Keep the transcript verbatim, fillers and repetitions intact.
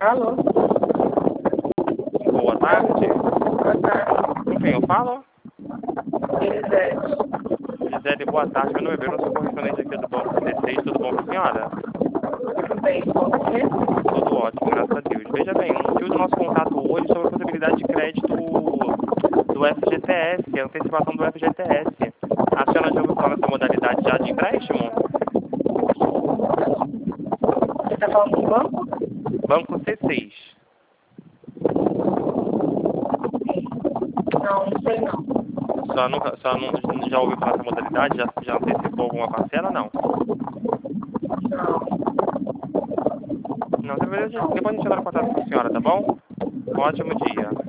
Alô? Boa tarde. Boa tarde. Com quem eu falo? Elisete. Gisele, boa tarde. Meu nome é Bruno, sou correspondente aqui do Banco C seis. Tudo bom com a senhora? Tudo bem com você? Tudo ótimo, graças a Deus. Veja bem, o motivo do nosso contato hoje é sobre a possibilidade de crédito do F G T S, a antecipação do F G T S. A senhora já ouviu falar nessa modalidade já de empréstimo? Você está falando do banco? Banco C seis. Não, não sei não. Só nunca, só não, já ouviu falar nessa modalidade? Já, já antecipou alguma parcela? Não. Não. Não, depois a gente, depois a gente entra em contato com a senhora, tá bom? Um ótimo dia.